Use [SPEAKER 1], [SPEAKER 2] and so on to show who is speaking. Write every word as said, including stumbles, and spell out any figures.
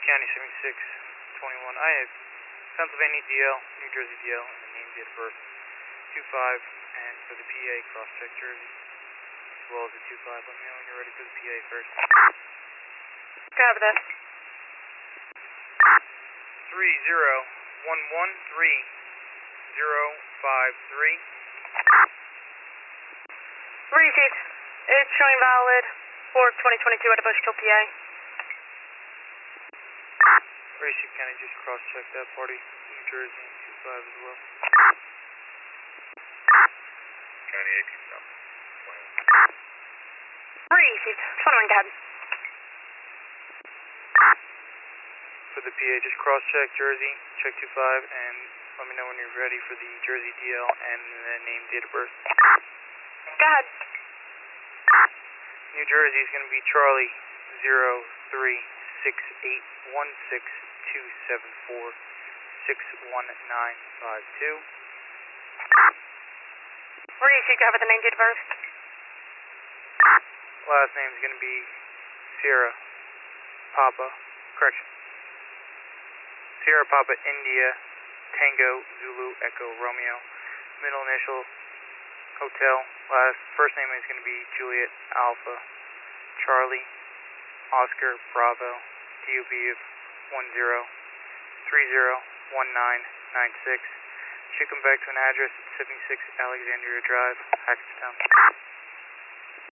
[SPEAKER 1] County seventy-six twenty-one. I have Pennsylvania D L, New Jersey D L, and name date of birth two five, and for the P A, cross check Jersey, as well as the two five. Let me know when you're ready for the P A first.
[SPEAKER 2] Copy that.
[SPEAKER 1] three zero one one three zero five three.
[SPEAKER 2] Received. It's showing valid for twenty twenty-two at a Bushkill, P A.
[SPEAKER 1] Receive County, just cross check that party, New Jersey and two five as well.
[SPEAKER 3] County eighteen South.
[SPEAKER 2] Received. twenty-one, go ahead.
[SPEAKER 1] For the P A, just cross check Jersey, check two five, and let me know when you're ready for the Jersey D L and the name, date of birth.
[SPEAKER 2] Go ahead.
[SPEAKER 1] New Jersey is going to be Charlie zero three six eight one six two seven four six one nine five two.
[SPEAKER 2] Received. Go ahead with the name, date of birth.
[SPEAKER 1] Last name is going to be Sierra Papa, correction. Sierra Papa India Tango Zulu Echo Romeo. Middle initial Hotel. Last first name is going to be Juliet Alpha Charlie Oscar Bravo D O B of one zero three zero one nine nine six. Should come back to an address at seventy-six Alexandria Drive, Hackettstown.